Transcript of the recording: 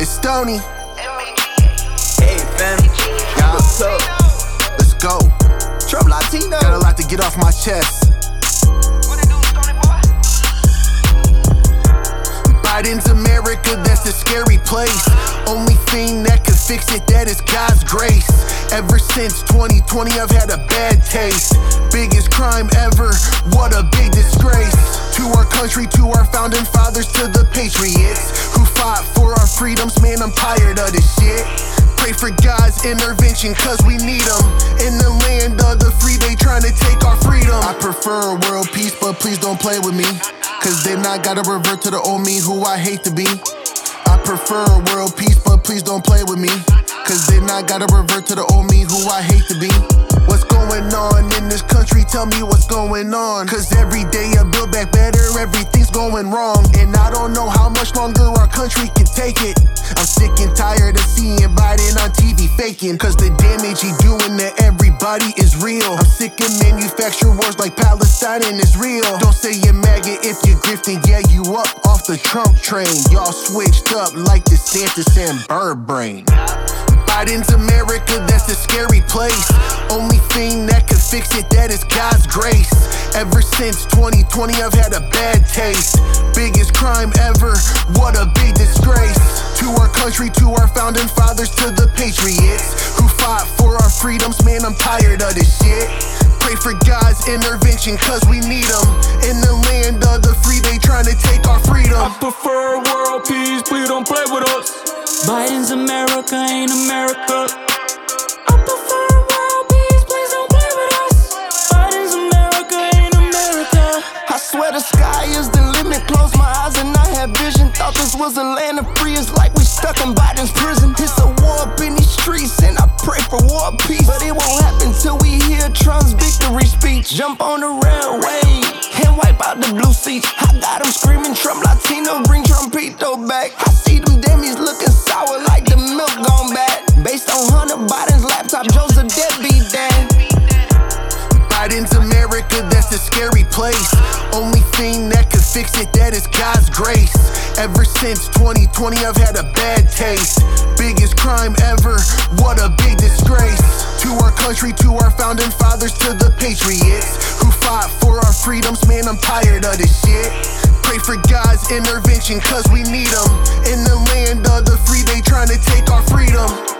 It's Stoney. Hey fam, Yeah. what's up? Let's go. Trump Latino. Got a lot to get off my chest. Biden's America, that's a scary place. Only thing that can fix it, that is God's grace. Ever since 2020, I've had a bad taste. Biggest crime ever, what a big disgrace. To our country, to our founding fathers, to the patriots who fought for our freedoms. Man, I'm tired of this shit. Pray for God's intervention, cause we need them. In the land of the free, they trying to take our freedom. I prefer world peace, but please don't play with me, cause then I gotta revert to the old me who I hate to be. I prefer world peace, but please don't play with me, cause then I gotta revert to the old me who I hate to be. What's going on in this country? Tell me what's going on, cause every day I build back better, everything's going wrong. And I don't know how much longer our country can take it. I'm sick and tired of seeing Biden on TV faking, cause the damage he doing to everybody is real. I'm sick of manufactured wars like Palestine and Israel. Don't say you're MAGA if you're grifting, yeah, you up off the Trump train. Y'all switched up like DeSantis and Bird Brain. Biden's America, that's a scary place. Only thing that can fix it, that is God's grace. Ever since 2020, I've had a bad taste. Biggest crime ever, what a big disgrace. To our country, to our founding fathers, to the patriots who fought for our freedoms. Man, I'm tired of this shit. Pray for God's intervention, cause we need them. In the land of the free, they trying to take our freedom. I prefer world peace, please don't play with us. Biden's America ain't America. I prefer world peace, please don't play with us. Biden's America ain't America. I swear the sky is the limit. Close my eyes and I have vision. Thought this was a land of free. It's like we stuck in Biden's prison. It's a war up in these streets, and I pray for world peace, but it won't happen till we hear Trump's victory speech. Jump on the railway and wipe out the blue seats. I got them screaming Trump Latino, bring Trumpito back. I see them Demis looking sour like the milk gone bad. Based on Hunter Biden's laptop, Joe's a deadbeat dad. Biden's America, that's a scary place. Only thing that can fix it, that is God's grace. Ever since 2020, I've had a bad taste. Biggest crime ever, what a big disgrace. To our country, to our founding fathers, to the patriots who fought for our freedoms. Man, I'm tired of this shit. Pray for God's intervention, cause we need them. In the land of the free, they trying to take our freedom.